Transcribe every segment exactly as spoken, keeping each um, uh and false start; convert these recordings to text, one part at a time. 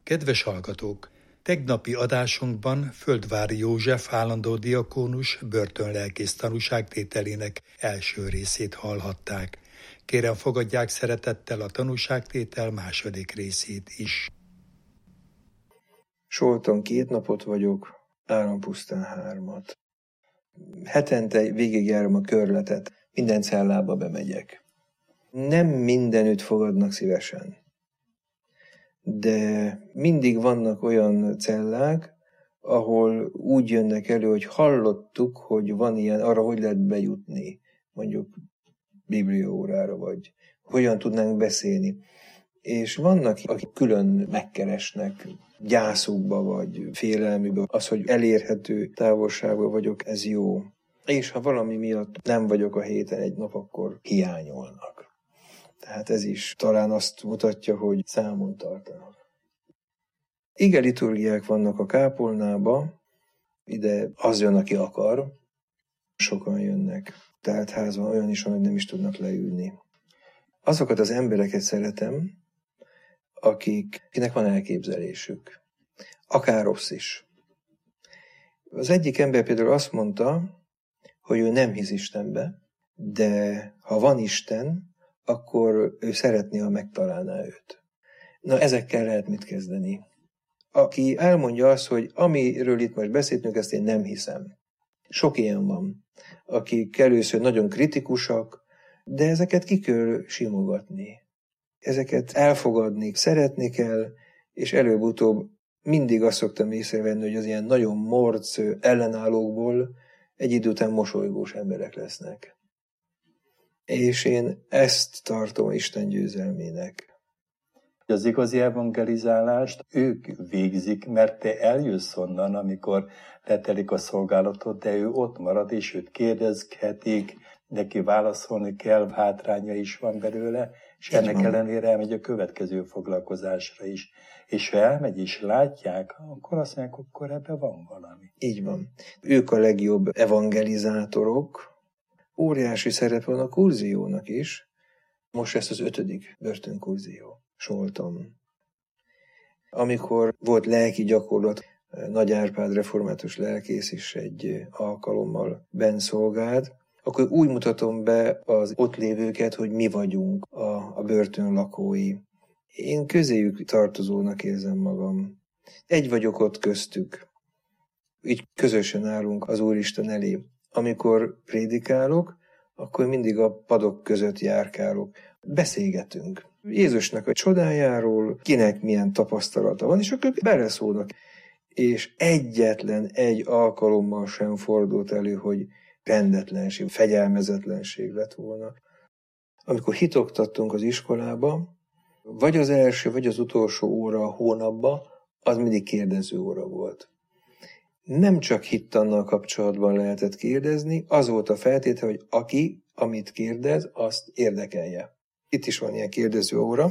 Kedves hallgatók! Tegnapi adásunkban Földváry József állandó diakónus börtönlelkész tanúságtételének első részét hallhatták. Kérem, fogadják szeretettel a tanúságtétel második részét is. Solton két napot vagyok, Árampusztán hármat. Hetente végigjárom a körletet, minden cellába bemegyek. Nem mindenütt fogadnak szívesen, de mindig vannak olyan cellák, ahol úgy jönnek elő, hogy hallottuk, hogy van ilyen, arra hogy lehet bejutni, mondjuk bibliaórára, vagy hogyan tudnánk beszélni. És vannak, akik külön megkeresnek gyászukba, vagy félelműbe, az, hogy elérhető távolságban vagyok, ez jó. És ha valami miatt nem vagyok a héten egy nap, akkor hiányolnak. Tehát ez is talán azt mutatja, hogy számon tartanak. Ige liturgiák vannak a kápolnába, ide az jön, aki akar. Sokan jönnek. Tehát házban olyan is van, hogy nem is tudnak leülni. Azokat az embereket szeretem, akiknek van elképzelésük. Akár rossz is. Az egyik ember például azt mondta, hogy ő nem hisz Istenbe, de ha van Isten, akkor ő szeretné, ha megtalálná őt. Na, ezekkel lehet mit kezdeni. Aki elmondja azt, hogy amiről itt most beszéltünk, ezt én nem hiszem. Sok ilyen van, akik először nagyon kritikusak, de ezeket ki kell simogatni. Ezeket elfogadni, szeretni kell, és előbb-utóbb mindig azt szoktam észrevenni, hogy az ilyen nagyon morc ellenállókból egy idő után mosolygós emberek lesznek. És én ezt tartom Isten győzelmének. Az igazi evangelizálást ők végzik, mert te eljössz onnan, amikor letelik a szolgálatot, de ő ott marad, és őt kérdezhetik, neki válaszolni kell, hátránya is van belőle, és így ennek van. Ellenére elmegy a következő foglalkozásra is. És ha elmegy és látják, akkor azt mondják, akkor ebben van valami. Így van. Ők a legjobb evangelizátorok. Óriási szerep van a kurziónak is. Most lesz az ötödik börtönkurzió. Solton. Amikor volt lelki gyakorlat, Nagy Árpád református lelkész is egy alkalommal benn szolgált, akkor úgy mutatom be az ott lévőket, hogy mi vagyunk a, a börtön lakói. Én közéjük tartozónak érzem magam. Egy vagyok ott köztük. Így közösen állunk az Úristen elé. Amikor prédikálok, akkor mindig a padok között járkálok. Beszélgetünk. Jézusnak a csodájáról, kinek milyen tapasztalata van, és akkor beleszólnak. És egyetlen egy alkalommal sem fordult elő, hogy rendetlenség, fegyelmezetlenség lett volna. Amikor hitoktattunk az iskolába, vagy az első, vagy az utolsó óra a hónapban, az mindig kérdező óra volt. Nem csak hittannal kapcsolatban lehetett kérdezni, az volt a feltétel, hogy aki, amit kérdez, azt érdekelje. Itt is van ilyen kérdező óra.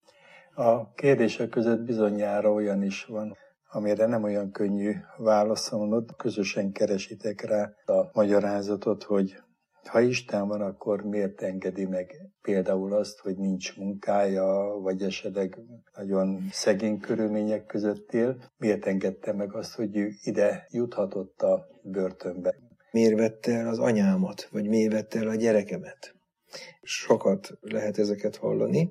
A kérdések között bizonyára olyan is van, amire nem olyan könnyű válaszolnod. Közösen keresitek rá a magyarázatot, hogy ha Isten van, akkor miért engedi meg például azt, hogy nincs munkája, vagy esetleg nagyon szegény körülmények között él? Miért engedte meg azt, hogy ő ide juthatott a börtönbe? Miért vette el az anyámat, vagy miért vette el a gyerekemet? Sokat lehet ezeket hallani.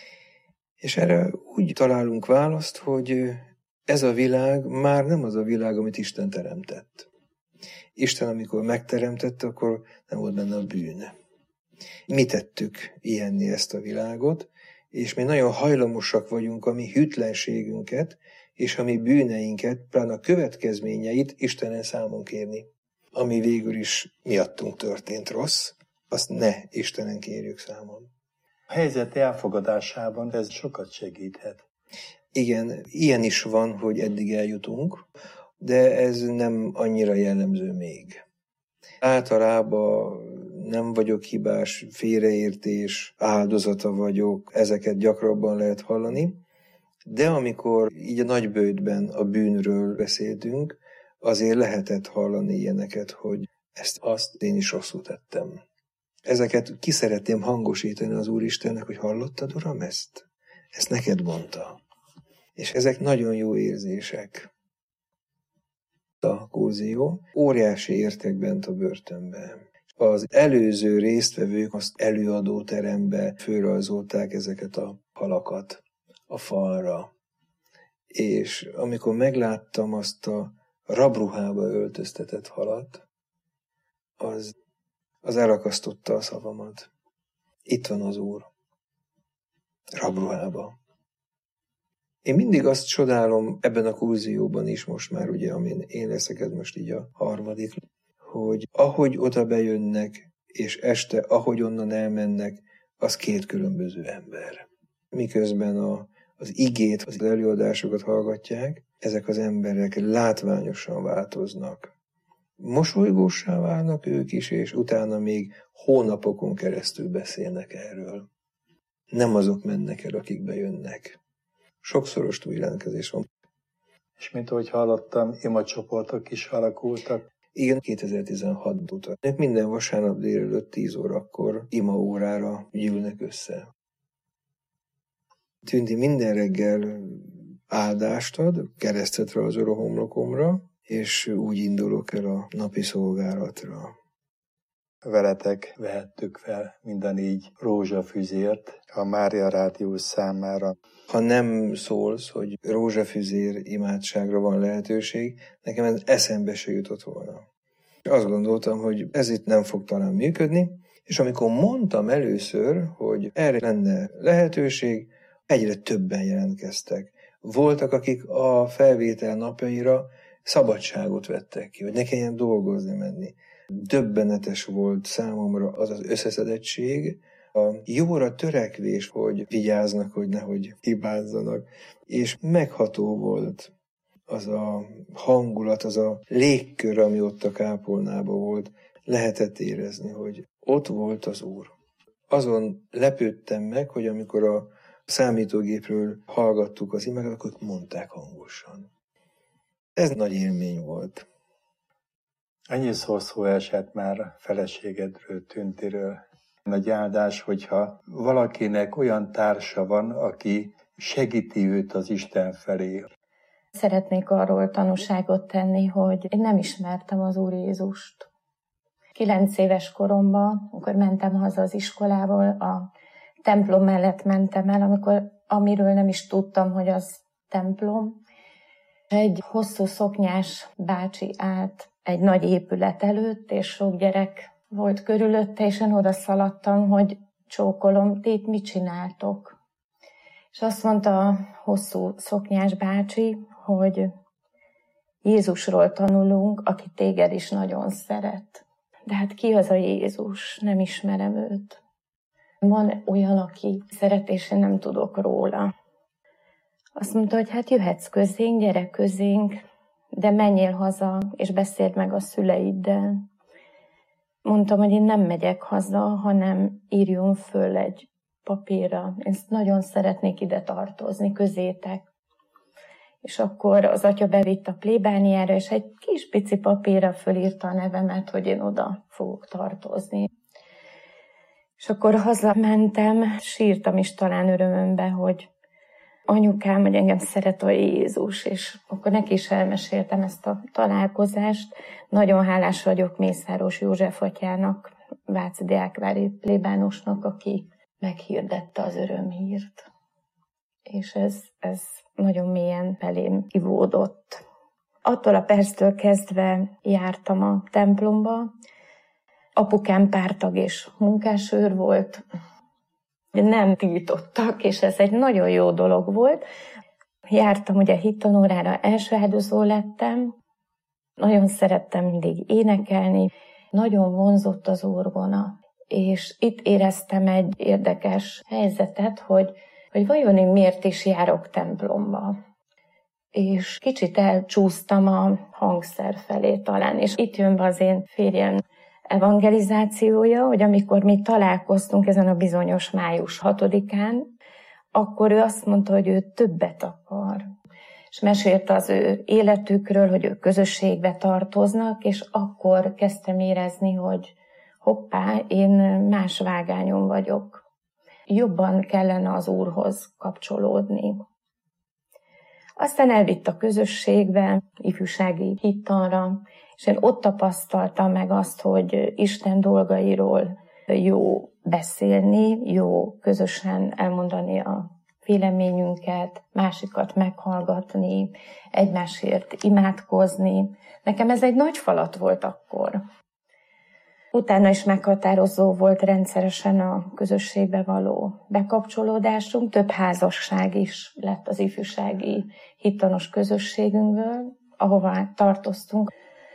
És erre úgy találunk választ, hogy ez a világ már nem az a világ, amit Isten teremtett. Isten, amikor megteremtette, akkor nem volt benne a bűn. Mi tettük ilyenni ezt a világot, és mi nagyon hajlamosak vagyunk a mi hűtlenségünket, és a mi bűneinket, pláne a következményeit Istenen számon kérni. Ami végül is miattunk történt rossz, azt ne Istenen kérjük számon. A helyzet elfogadásában ez sokat segíthet. Igen, ilyen is van, hogy eddig eljutunk, de ez nem annyira jellemző még. Általában nem vagyok hibás, félreértés, áldozata vagyok, ezeket gyakrabban lehet hallani, de amikor így a nagyböjtben a bűnről beszéltünk, azért lehetett hallani ilyeneket, hogy ezt azt én is rosszul tettem. Ezeket ki szeretném hangosítani az Úristennek, hogy hallottad, Uram, ezt? Ezt neked mondta. És ezek nagyon jó érzések. A kurzió óriási értek bent a börtönben. Az előző résztvevők azt előadóterembe fölrajzolták ezeket a halakat a falra. És amikor megláttam azt a rabruhába öltöztetett halat, az, az elakasztotta a szavamat. Itt van az Úr. Rabruhába. Én mindig azt csodálom ebben a kurzióban is most már, ugye, amin én leszek, ez most így a harmadik, hogy ahogy oda bejönnek, és este, ahogy onnan elmennek, az két különböző ember. Miközben a, az igét, az előadásokat hallgatják, ezek az emberek látványosan változnak. Mosolygóssá válnak ők is, és utána még hónapokon keresztül beszélnek erről. Nem azok mennek el, akik bejönnek. Sokszoros túljelentkezés van. És mint ahogy hallottam, imacsoportok is alakultak. Igen, kétezer-tizenhat óta. Minden vasárnap délelőtt tíz órakor imaórára gyűlnek össze. Tünti minden reggel áldást ad, keresztet rajzol a homlokomra, és úgy indulok el a napi szolgálatra. Veletek vehettük fel minden így rózsafüzért a Mária Rádió számára. Ha nem szólsz, hogy rózsafüzér imádságra van lehetőség, nekem ez eszembe se jutott volna. Azt gondoltam, hogy ez itt nem fog talán működni, és amikor mondtam először, hogy erre lenne lehetőség, egyre többen jelentkeztek. Voltak, akik a felvétel napjaira szabadságot vettek ki, hogy ne kelljen dolgozni menni. Döbbenetes volt számomra az az összeszedettség, a jóra törekvés, hogy vigyáznak, hogy nehogy hibázzanak, és megható volt az a hangulat, az a légkör, ami ott a kápolnában volt. Lehetett érezni, hogy ott volt az Úr. Azon lepődtem meg, hogy amikor a számítógépről hallgattuk az imákat, akkor mondták hangosan. Ez nagy élmény volt. Annyiszor szó esett már feleségedről, Tüntiről. Nagy áldás, hogyha valakinek olyan társa van, aki segíti őt az Isten felé. Szeretnék arról tanúságot tenni, hogy én nem ismertem az Úr Jézust. Kilenc éves koromban, amikor mentem haza az iskolából, a templom mellett mentem el, amikor, amiről nem is tudtam, hogy az templom. Egy hosszú szoknyás bácsi állt egy nagy épület előtt, és sok gyerek volt körülötte, és én oda szaladtam, hogy csókolom, ti itt mit csináltok? És azt mondta a hosszú szoknyás bácsi, hogy Jézusról tanulunk, aki téged is nagyon szeret. De hát ki az a Jézus? Nem ismerem őt. Van olyan, aki szeret, és én nem tudok róla. Azt mondta, hogy hát jöhetsz közénk, gyere közénk, de menjél haza, és beszéld meg a szüleiddel. Mondtam, hogy én nem megyek haza, hanem írjon föl egy papírra. Én nagyon szeretnék ide tartozni, közétek. És akkor az atya bevitt a plébániára, és egy kis pici papírra fölírta a nevemet, hogy én oda fogok tartozni. És akkor hazamentem, sírtam is talán örömömbe, hogy anyukám, hogy engem szeret a Jézus, és akkor neki is elmeséltem ezt a találkozást. Nagyon hálás vagyok Mészáros József atyának, váci diákvári plébánosnak, aki meghirdette az örömhírt. És ez, ez nagyon mélyen belém ivódott. Attól a perctől kezdve jártam a templomba. Apukám pártag és munkásőr volt. Nem tiltottak, és ez egy nagyon jó dolog volt. Jártam ugye hittanórára, első áldozó lettem. Nagyon szerettem mindig énekelni. Nagyon vonzott az orgona. És itt éreztem egy érdekes helyzetet, hogy, hogy vajon én miért is járok templomba. És kicsit elcsúsztam a hangszer felé talán. És itt jön be az én férjem evangelizációja, hogy amikor mi találkoztunk ezen a bizonyos május hatodikán, akkor ő azt mondta, hogy ő többet akar. És mesélte az ő életükről, hogy ők közösségbe tartoznak, és akkor kezdtem érezni, hogy hoppá, én más vágányon vagyok. Jobban kellene az Úrhoz kapcsolódni. Aztán elvitt a közösségbe, ifjúsági hittanra, és én ott tapasztaltam meg azt, hogy Isten dolgairól jó beszélni, jó közösen elmondani a véleményünket, másikat meghallgatni, egymásért imádkozni. Nekem ez egy nagy falat volt akkor. Utána is meghatározó volt rendszeresen a közösségbe való bekapcsolódásunk. Több házasság is lett az ifjúsági hittanos közösségünkből, ahová tartoztunk.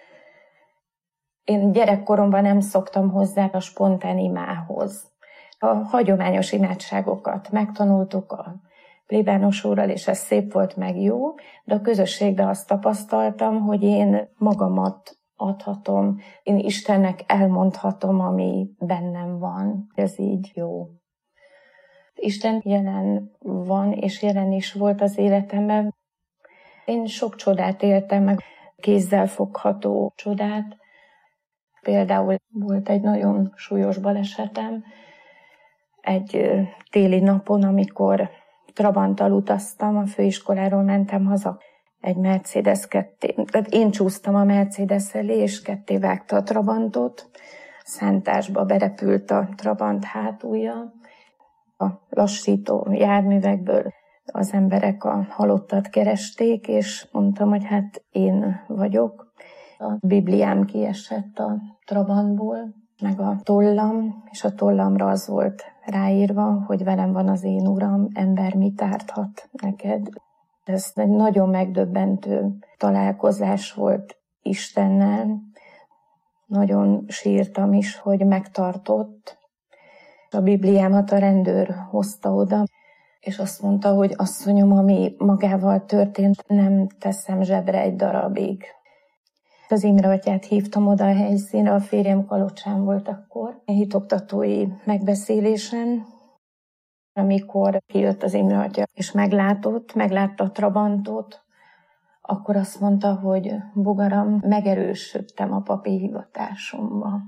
Én gyerekkoromban nem szoktam hozzá a spontán imához. A hagyományos imádságokat megtanultuk a plébános úrral, és ez szép volt, meg jó, de a közösségben azt tapasztaltam, hogy én magamat adhatom, én Istennek elmondhatom, ami bennem van. Ez így jó. Isten jelen van, és jelen is volt az életemben. Én sok csodát éltem meg, kézzel fogható csodát. Például volt egy nagyon súlyos balesetem, egy téli napon, amikor Trabanttal utaztam, a főiskoláról mentem haza. Egy Mercedes ketté, tehát én csúsztam a Mercedes elé, és ketté vágta a Trabantot. Szántásba berepült a Trabant hátulja. A lassító járművekből az emberek a halottat keresték, és mondtam, hogy hát én vagyok. A Bibliám kiesett a Trabantból, meg a tollam, és a tollamra az volt ráírva, hogy velem van az én Uram, ember mit árthat neked. Ez egy nagyon megdöbbentő találkozás volt Istennel. Nagyon sírtam is, hogy megtartott. A Bibliámat a rendőr hozta oda, és azt mondta, hogy asszonyom, ami magával történt, nem teszem zsebre egy darabig. Az Imre atyát hívtam oda a helyszínre, a férjem Kalocsán volt akkor, a hitoktatói megbeszélésen, amikor kijött az Imre atya, és meglátott, meglátta a Trabantot, akkor azt mondta, hogy bogaram, megerősödtem a papi hivatásomba.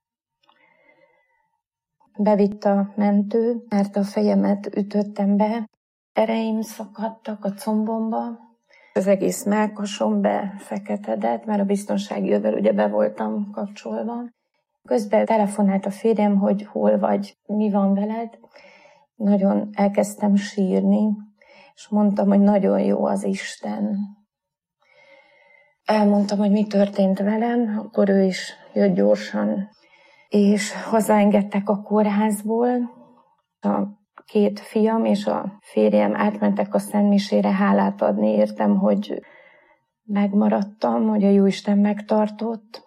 Bevitt a mentő, mert a fejemet ütöttem be, ereim szakadtak a combomba, az egész mellkasom befeketedett, mert a biztonsági övel ugye be voltam kapcsolva. Közben telefonált a férjem, hogy hol vagy, mi van veled. Nagyon elkezdtem sírni, és mondtam, hogy nagyon jó az Isten. Elmondtam, hogy mi történt velem, akkor ő is jött gyorsan, és hazaengedtek a kórházból. A két fiam és a férjem átmentek a szentmisére hálát adni, értem, hogy megmaradtam, hogy a Jóisten megtartott.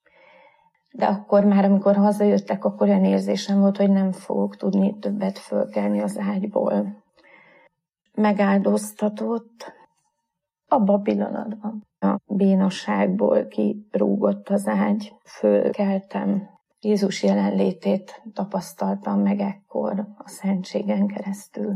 De akkor már, amikor hazajöttek, akkor olyan érzésem volt, hogy nem fogok tudni többet fölkelni az ágyból. Megáldoztatott. Abban a pillanatban a bénaságból kirúgott az ágy, fölkeltem. Jézus jelenlétét tapasztaltam meg ekkor a szentségen keresztül.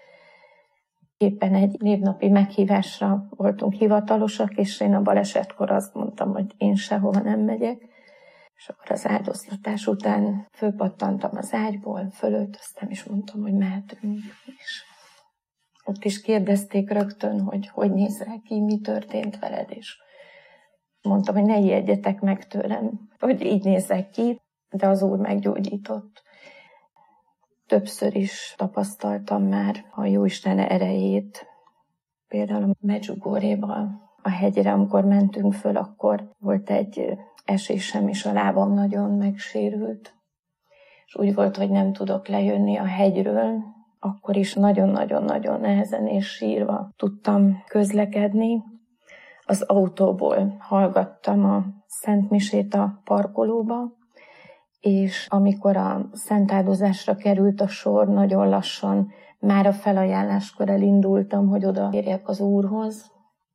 Éppen egy névnapi meghívásra voltunk hivatalosak, és én a balesetkor azt mondtam, hogy én sehova nem megyek. És akkor az áldoztatás után fölpattantam az ágyból, fölöltöztem, és mondtam, hogy mehetünk. És ott is kérdezték rögtön, hogy hogy nézel ki, mi történt veled, és mondtam, hogy ne ijedjetek meg tőlem, hogy így nézek ki, de az Úr meggyógyított. Többször is tapasztaltam már a Jóisten erejét. Például a Medjugorjéba, a hegyre, amikor mentünk föl, akkor volt egy esésem, és a lábam nagyon megsérült. És úgy volt, hogy nem tudok lejönni a hegyről. Akkor is nagyon-nagyon-nagyon nehezen és sírva tudtam közlekedni. Az autóból hallgattam a szentmisét a parkolóba, és amikor a szentáldozásra került a sor, nagyon lassan már a felajánláskor elindultam, hogy oda érjek az Úrhoz,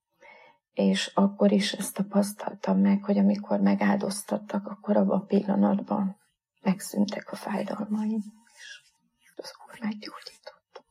és akkor is ezt tapasztaltam meg, hogy amikor megáldoztattak, akkor abban a pillanatban megszűntek a fájdalmaim, és az Úr meggyógyított.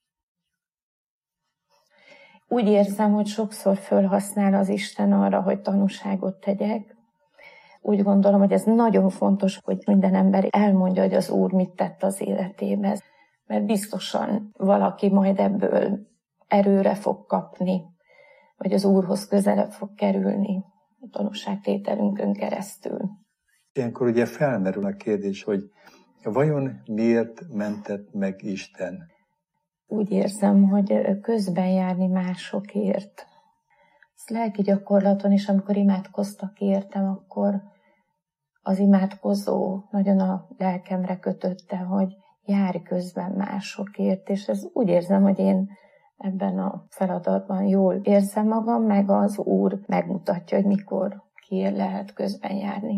Úgy érzem, hogy sokszor fölhasznál az Isten arra, hogy tanúságot tegyek. Úgy gondolom, hogy ez nagyon fontos, hogy minden ember elmondja, hogy az Úr mit tett az életében, mert biztosan valaki majd ebből erőre fog kapni, hogy az Úrhoz közelebb fog kerülni a tanúságtételünkön keresztül. Ilyenkor ugye felmerül a kérdés, hogy vajon miért mentett meg Isten? Úgy érzem, hogy közben járni másokért. Ez lelki gyakorlaton is, amikor imádkoztak értem, akkor az imádkozó nagyon a lelkemre kötötte, hogy járj közben másokért, és ez úgy érzem, hogy én ebben a feladatban jól érzem magam, meg az Úr megmutatja, hogy mikor kiért lehet közben járni.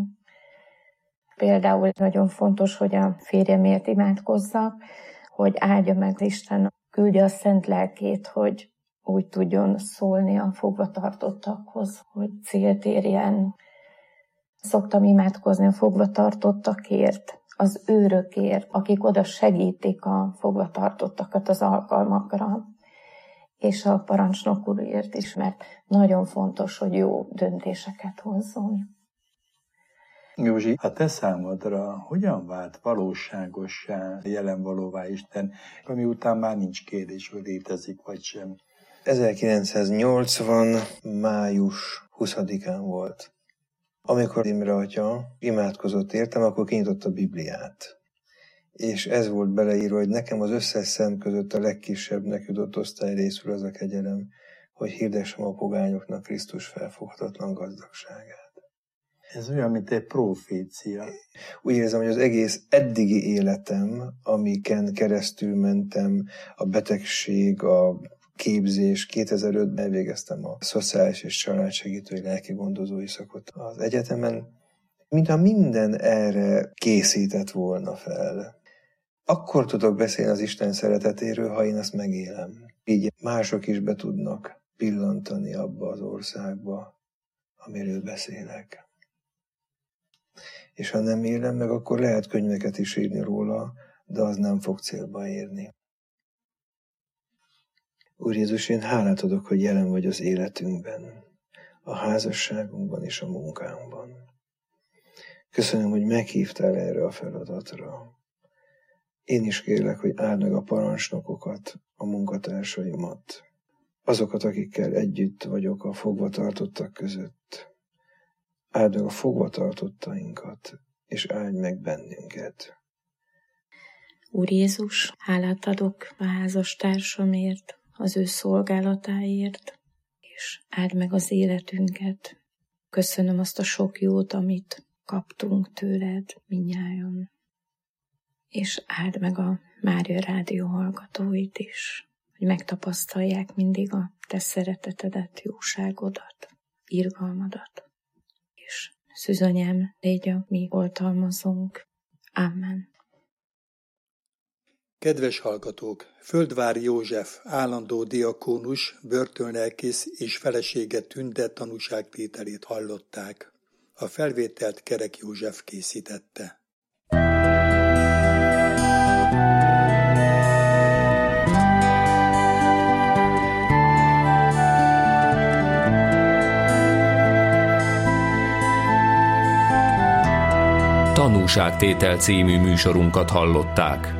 Például nagyon fontos, hogy a férjemért imádkozzak, hogy áldja meg Isten, küldje a szent lelkét, hogy úgy tudjon szólni a fogvatartottakhoz, hogy célt érjen. Szoktam imádkozni a fogvatartottakért, az őrökért, akik oda segítik a fogvatartottakat az alkalmakra, és a parancsnok úrért is, mert nagyon fontos, hogy jó döntéseket hozzon. Józsi, a te számodra hogyan vált valóságossá, jelenvalóvá Isten, ami után már nincs kérdés, hogy létezik vagy sem? ezerkilencszáznyolcvan. május huszadikán volt. Amikor Imre atya imádkozott értem, akkor kinyitotta a Bibliát. És ez volt beleírva, hogy nekem az összes szent között a legkisebbnek jutott osztály részül az a kegyelem, hogy hirdessem a pogányoknak Krisztus felfoghatatlan gazdagságát. Ez olyan, mint egy profécia. Úgy érzem, hogy az egész eddigi életem, amiken keresztül mentem, a betegség, a képzés, kétezer-ötben elvégeztem a szociális és családsegítői lelki gondozói szakot az egyetemen, mintha minden erre készített volna fel. Akkor tudok beszélni az Isten szeretetéről, ha én azt megélem. Így mások is be tudnak pillantani abba az országba, amiről beszélek. És ha nem élem meg, akkor lehet könyveket is írni róla, de az nem fog célba érni. Úr Jézus, én hálát adok, hogy jelen vagy az életünkben, a házasságunkban és a munkánkban. Köszönöm, hogy meghívtál erre a feladatra. Én is kérlek, hogy áld meg a parancsnokokat, a munkatársaimat, azokat, akikkel együtt vagyok a fogvatartottak között. Áld meg a fogvatartottainkat, és áldj meg bennünket. Úr Jézus, hálát adok a házastársamért, az ő szolgálatáért, és áld meg az életünket. Köszönöm azt a sok jót, amit kaptunk tőled mindnyájan. És áld meg a Mária Rádió hallgatóit is, hogy megtapasztalják mindig a te szeretetedet, jóságodat, irgalmadat. És Szűzanyám, légy a mi oltalmazónk. Amen. Kedves hallgatók! Földváry József állandó diakónus, börtönlelkész és felesége Tünde tanúságtételét hallották. A felvételt Kerek József készítette. Tanúságtétel című műsorunkat hallották.